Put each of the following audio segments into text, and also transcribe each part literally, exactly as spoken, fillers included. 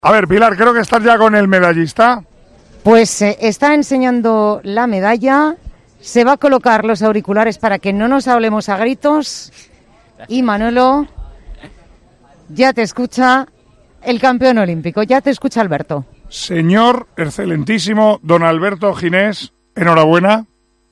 A ver, Pilar, creo que estás ya con el medallista. Pues eh, está enseñando la medalla, se va a colocar los auriculares para que no nos hablemos a gritos. Y Manolo, ya te escucha el campeón olímpico, ya te escucha Alberto. Señor excelentísimo don Alberto Ginés, enhorabuena.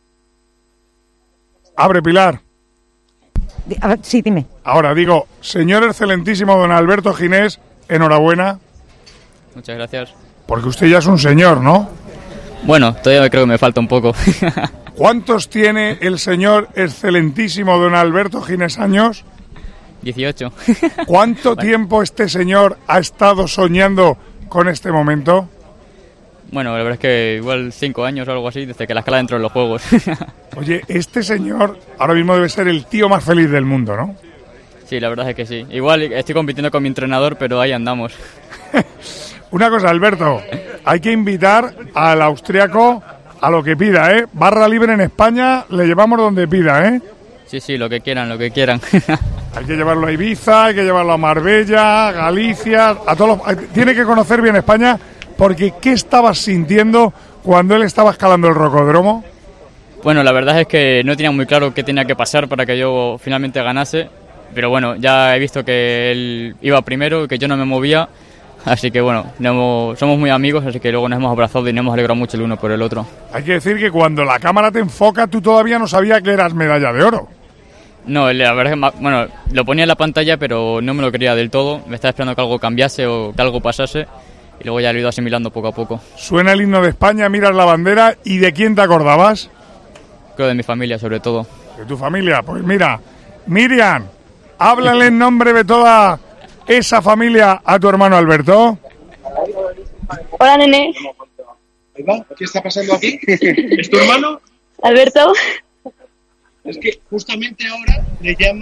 Abre, Pilar. A ver, sí, dime. Ahora digo, señor excelentísimo don Alberto Ginés, enhorabuena. Muchas gracias. Porque usted ya es un señor, ¿no? Bueno, todavía creo que me falta un poco. ¿Cuántos tiene el señor excelentísimo don Alberto Ginés años? dieciocho. ¿Cuánto vale. tiempo este señor ha estado soñando con este momento? Bueno, la verdad es que igual cinco años o algo así, desde que la escala dentro de los juegos. Oye, este señor ahora mismo debe ser el tío más feliz del mundo, ¿no? Sí, la verdad es que sí. Igual estoy compitiendo con mi entrenador, pero ahí andamos. Una cosa, Alberto, hay que invitar al austriaco a lo que pida, ¿eh? Barra libre en España, le llevamos donde pida, ¿eh? Sí, sí, lo que quieran, lo que quieran. Hay que llevarlo a Ibiza, hay que llevarlo a Marbella, Galicia, a todos los... Tiene que conocer bien España, porque ¿qué estabas sintiendo cuando él estaba escalando el rocódromo? Bueno, la verdad es que no tenía muy claro qué tenía que pasar para que yo finalmente ganase, pero bueno, ya he visto que él iba primero, que yo no me movía. Así que bueno, hemos, somos muy amigos, así que luego nos hemos abrazado y nos hemos alegrado mucho el uno por el otro. Hay que decir que cuando la cámara te enfoca, tú todavía no sabías que eras medalla de oro. No, la verdad es que, bueno, lo ponía en la pantalla, pero no me lo creía del todo. Me estaba esperando que algo cambiase o que algo pasase, y luego ya lo he ido asimilando poco a poco. Suena el himno de España, miras la bandera, ¿y de quién te acordabas? Creo de mi familia, sobre todo. ¿De tu familia? Pues mira, Miriam, háblale en nombre de toda esa familia a tu hermano Alberto. Hola, nene. ¿Qué está pasando aquí? ¿Es tu hermano? Alberto. Es que justamente ahora le llama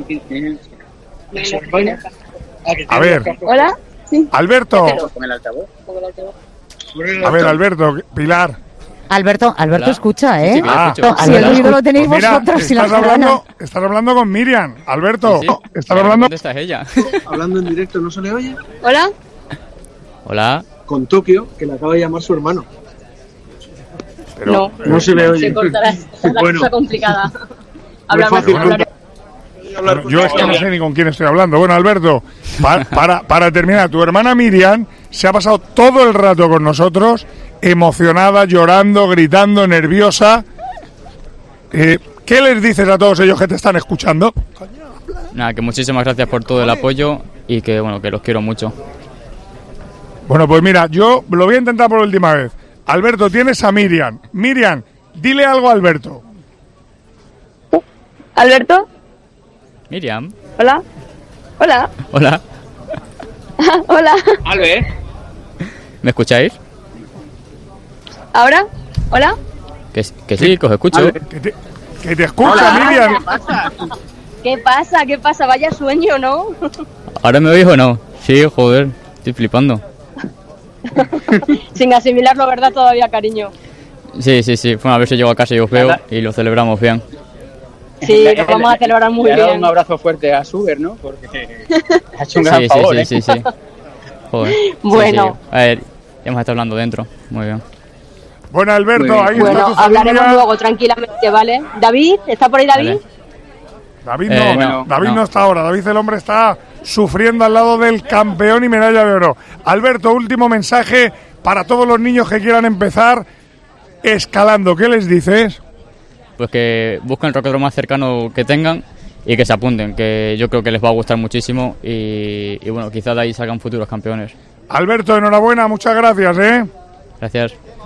a su hermano. A ver. Hola. Sí. Alberto. Con el altavoz. A ver, Alberto, Pilar. Alberto, Alberto Hola. escucha, ¿eh? Sí, sí, ah, escucho. Si el ruido lo tenéis pues mira, vosotros y la estás hablando, corona. estás hablando con Miriam, Alberto. Sí, sí. Estás hablando. ¿Dónde está ella? Hablando en directo, ¿no se le oye? Hola. Hola. Con Tokio, que le acaba de llamar su hermano. Pero, No. eh, No se le oye. Se cortará. Es la Bueno. cosa complicada. No es Hablamos, fácil, hablar- Bueno, yo es que no sé ni con quién estoy hablando. Bueno, Alberto, pa- para, para terminar, tu hermana Miriam se ha pasado todo el rato con nosotros, emocionada, llorando, gritando, nerviosa. Eh, ¿Qué les dices a todos ellos que te están escuchando? Nada, que muchísimas gracias por todo el apoyo y que bueno, que los quiero mucho. Bueno, pues mira, yo lo voy a intentar por última vez. Alberto, tienes a Miriam. Miriam, dile algo a Alberto. Alberto. Miriam. Hola. Hola. Hola. Hola. Albert. ¿Me escucháis? ¿Ahora? ¿Hola? Que, que sí, que os escucho. Que te, que te escucha, Hola. Miriam. ¿Qué pasa? ¿Qué pasa? Vaya sueño, ¿no? ¿Ahora me oís o no? Sí, joder, estoy flipando. Sin asimilarlo, ¿verdad? Todavía, cariño. Sí, sí, sí. Bueno, a ver si llego a casa y os veo y lo celebramos bien. Sí, lo vamos a celebrar muy Le ha dado bien. un abrazo fuerte a Suber, ¿no? Porque ha hecho un gran Sí, favor, sí, ¿eh? sí, sí, sí. Joder. Sí, Bueno. sí. A ver, ya hemos estado hablando dentro. Muy bien. Bueno, Alberto, Muy bien. ahí está Bueno, tu hablaremos familia. luego tranquilamente, ¿vale? David, ¿está por ahí David? Vale. David no, Eh, no, no, David no. no. está ahora. David el hombre está sufriendo al lado del campeón y medalla de oro. Alberto, último mensaje para todos los niños que quieran empezar escalando. ¿Qué les dices? Pues que busquen el rocódromo más cercano que tengan y que se apunten, que yo creo que les va a gustar muchísimo y, y bueno, quizás de ahí salgan futuros campeones. Alberto, enhorabuena, muchas gracias, ¿eh? Gracias.